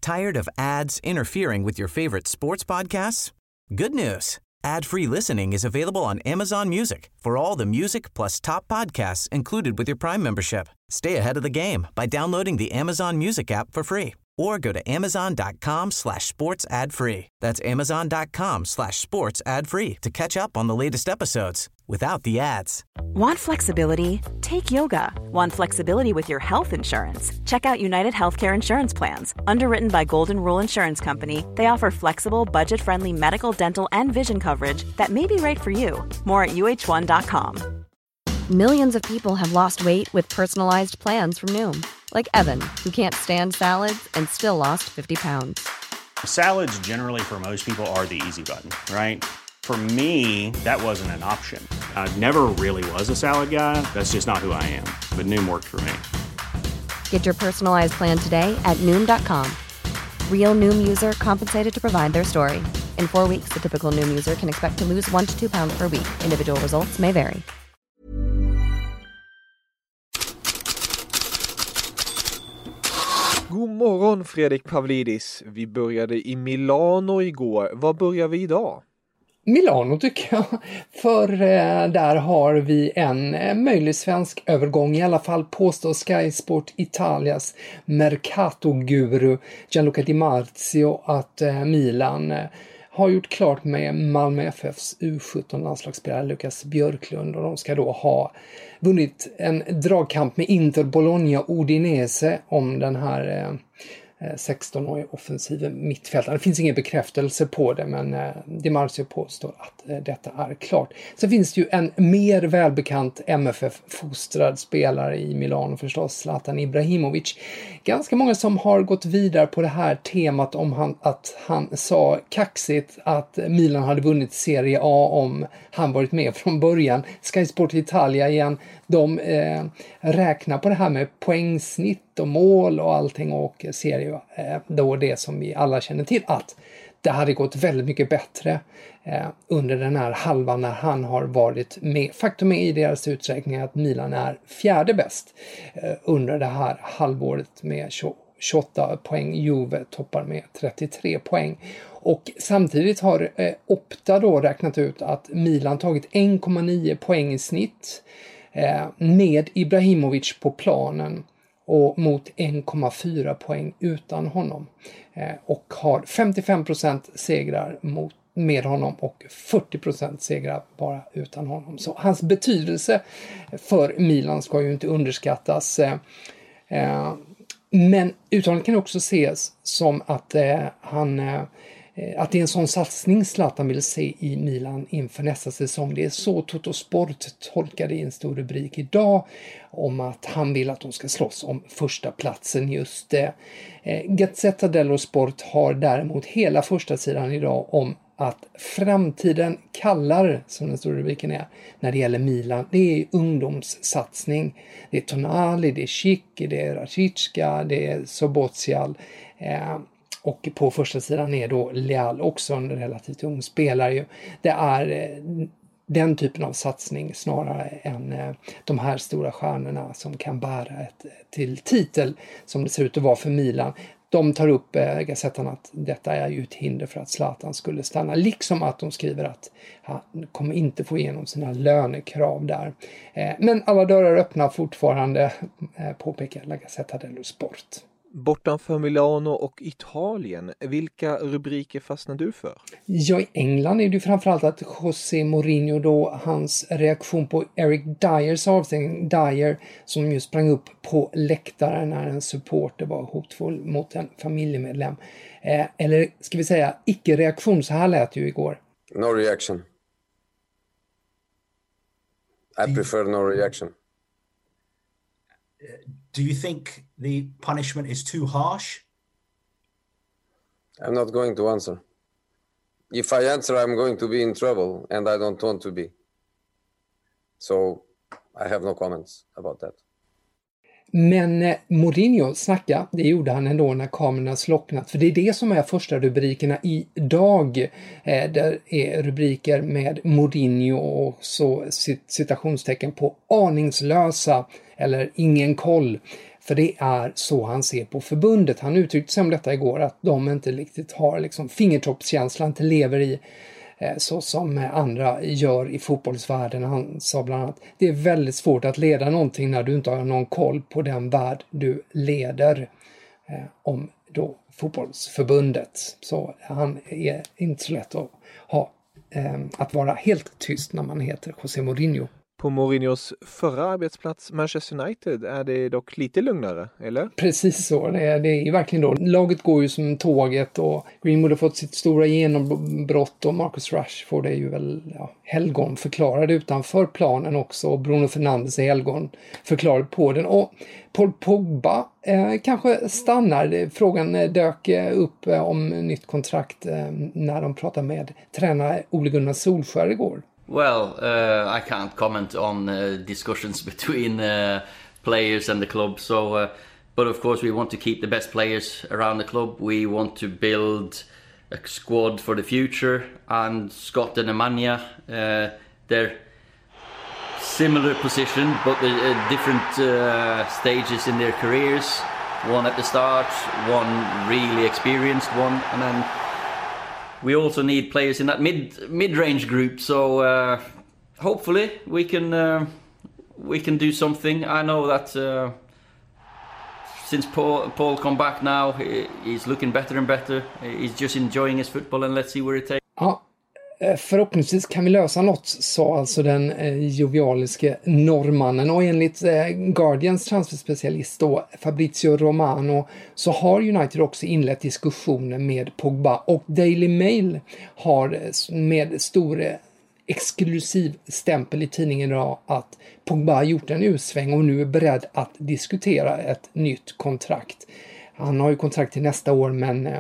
Tired of ads interfering with your favorite sports podcasts? Good news. Ad-free listening is available on Amazon Music for all the music plus top podcasts included with your Prime membership. Stay ahead of the game by downloading the Amazon Music app for free or go to amazon.com/sports ad free. That's amazon.com/sports ad free to catch up on the latest episodes without the ads. Want flexibility? Take yoga. Want flexibility with your health insurance? Check out United Healthcare Insurance Plans. Underwritten by Golden Rule Insurance Company, they offer flexible, budget-friendly medical, dental, and vision coverage that may be right for you. More at uh1.com. Millions of people have lost weight with personalized plans from Noom. Like Evan, who can't stand salads and still lost 50 pounds. Salads generally for most people are the easy button, right? For me, that wasn't an option. I never really was a salad guy. That's just not who I am. But Noom worked for me. Get your personalized plan today at Noom.com. Real Noom user compensated to provide their story. In 4 weeks, the typical Noom user can expect to lose 1 to 2 pounds per week. Individual results may vary. God morgon Fredrik Pavlidis. Vi började i Milano igår. Vad börjar vi idag? Milano tycker jag, för där har vi en möjlig svensk övergång, i alla fall påstår Sky Sport Italias Mercato-guru Gianluca Di Marzio att Milan har gjort klart med Malmö FFs U17-landslagsspelare Lukas Björklund, och de ska då ha vunnit en dragkamp med Inter, Bologna och Udinese om den här 16-årig offensiv mittfältare. Det finns ingen bekräftelse på det, men Di Marzio påstår att detta är klart. Sen finns det ju en mer välbekant MFF-fostrad spelare i Milano förstås, Zlatan Ibrahimovic. Ganska många som har gått vidare på det här temat om att han sa kaxigt att Milan hade vunnit Serie A om han varit med från början. Sky Sport Italia igen, de räknar på det här med poängsnitt och mål och allting, och ser ju då det som vi alla känner till, att det hade gått väldigt mycket bättre under den här halvan när han har varit med. Faktum är i deras uträkning att Milan är fjärde bäst under det här halvåret med 28 poäng. Juve toppar med 33 poäng. Och samtidigt har Opta då räknat ut att Milan tagit 1,9 poäng i snitt med Ibrahimovic på planen och mot 1,4 poäng utan honom. Och har 55% segrar med honom och 40% segrar bara utan honom. Så hans betydelse för Milan ska ju inte underskattas. Men uttalandet kan också ses som att att det är en sån satsning Zlatan vill se i Milan inför nästa säsong. Det är så Tuttosport tolkade i en stor rubrik idag om att han vill att de ska slåss om första platsen just det. Gazzetta dello Sport har däremot hela första sidan idag om att framtiden kallar, som den stora rubriken är, när det gäller Milan. Det är ungdomssatsning. Det är Tonali, det är Schick, det är Rashica, det är Sobozial. Och på första sidan är då Leal, också en relativt ung spelare. Det är den typen av satsning snarare än de här stora stjärnorna som kan bära till titel som det ser ut att vara för Milan. De tar upp Gazettan att detta är ju ett hinder för att Zlatan skulle stanna. Liksom att de skriver att han kommer inte få igenom sina lönekrav där. Men alla dörrar öppnar fortfarande, påpekar La Gazzetta dello Sport. Bortanför Milano och Italien, vilka rubriker fastnar du för? Ja, i England är det ju framförallt att José Mourinho då, hans reaktion på Eric Dyers avstängning, Dyer som ju sprang upp på läktaren när en supporter var hotfull mot en familjemedlem. Eller ska vi säga icke-reaktion, så här lät ju igår. No reaction. I prefer no reaction. Do you think the punishment is too harsh? I'm not going to answer. If I answer, I'm going to be in trouble, and I don't want to be. So I have no comments about that. Men Mourinho snacka, det gjorde han ändå när kamerorna slocknat. För det är det som är första rubrikerna idag. Där är rubriker med Mourinho och så citationstecken på aningslösa eller ingen koll. För det är så han ser på förbundet. Han uttryckte sig om detta igår, att de inte riktigt har liksom fingertoppskänslan, inte lever i så som andra gör i fotbollsvärlden. Han sa bland annat, det är väldigt svårt att leda någonting när du inte har någon koll på den värld du leder, om då fotbollsförbundet. Så han är inte så lätt att ha, att vara helt tyst när man heter José Mourinho. På Mourinhos förra arbetsplats Manchester United är det dock lite lugnare, eller? Precis så, det är ju verkligen då. Laget går ju som tåget och Greenwood har fått sitt stora genombrott och Marcus Rashford är ju väl helgon förklarad utanför planen också, och Bruno Fernandes är helgon förklarad på den. Och Paul Pogba kanske stannar. Frågan dök upp om nytt kontrakt när de pratade med tränare Ole Gunnar Solskjær igår. Well, I can't comment on discussions between players and the club. So, but of course, we want to keep the best players around the club. We want to build a squad for the future. And Scott and Nemanja, they're similar position, but they're different stages in their careers. One at the start, one really experienced one, and then we also need players in that mid-range group, so hopefully we can do something. I know that since Paul come back now, he's looking better and better. He's just enjoying his football, and let's see where it takes. Ja, förhoppningsvis kan vi lösa något, sa alltså den jovialiske norrmannen. Och enligt Guardians transferspecialist då, Fabrizio Romano, så har United också inlett diskussioner med Pogba, och Daily Mail har med stor exklusiv stämpel i tidningen idag att Pogba har gjort en utsväng och nu är beredd att diskutera ett nytt kontrakt. Han har ju kontrakt till nästa år, men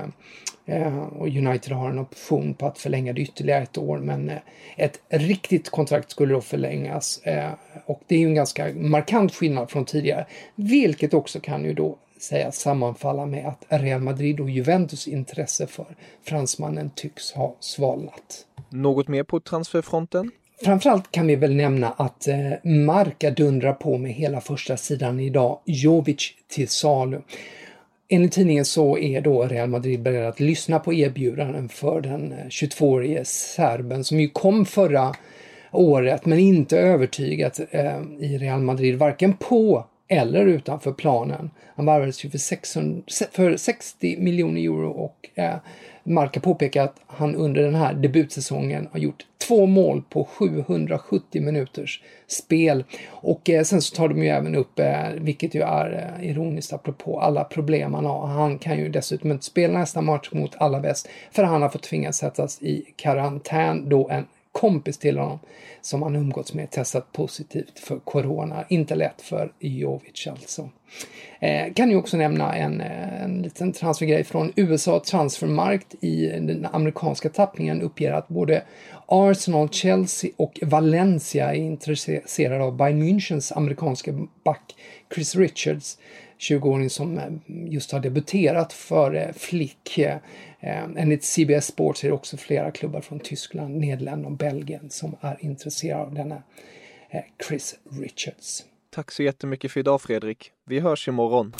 och United har en option på att förlänga det ytterligare ett år, men ett riktigt kontrakt skulle då förlängas, och det är ju en ganska markant skillnad från tidigare, vilket också kan ju då säga sammanfalla med att Real Madrid och Juventus intresse för fransmannen tycks ha svalnat. Något mer på transferfronten? Framförallt kan vi väl nämna att Marca dundrar på med hela första sidan idag, Jovic till salu. Enligt tidningen så är då Real Madrid beredd att lyssna på erbjudanden för den 22-årige serben som ju kom förra året, men inte övertygat i Real Madrid, varken på eller utanför planen. Han värvades ju för 60 miljoner euro, och Marca påpekar att han under den här debutsäsongen har gjort 2 mål på 770 minuters spel. Och sen så tar de ju även upp, vilket ju är ironiskt apropå alla problem han har. Han kan ju dessutom inte spela nästa match mot Alaves, för han har fått tvingas sättas i karantän då en kompis till honom som han umgåtts med testat positivt för corona. Inte lätt för Jovic alltså. Kan ju också nämna en liten transfergrej från USA. Transfermarkt i den amerikanska tappningen uppger att både Arsenal, Chelsea och Valencia är intresserade av Bayern Münchens amerikanska back Chris Richards, 20-åring som just har debuterat för Flick. Enligt CBS Sports är det också flera klubbar från Tyskland, Nederländerna och Belgien som är intresserade av denna Chris Richards. Tack så jättemycket för idag, Fredrik. Vi hörs imorgon.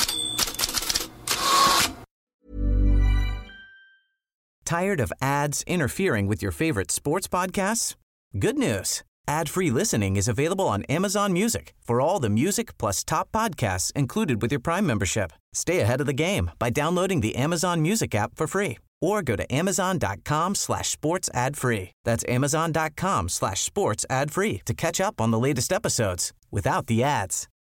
Tired of ads interfering with your favorite sports podcasts? Good news. Ad-free listening is available on Amazon Music for all the music plus top podcasts included with your Prime membership. Stay ahead of the game by downloading the Amazon Music app for free or go to amazon.com/sports ad free. That's amazon.com/sports ad free to catch up on the latest episodes without the ads.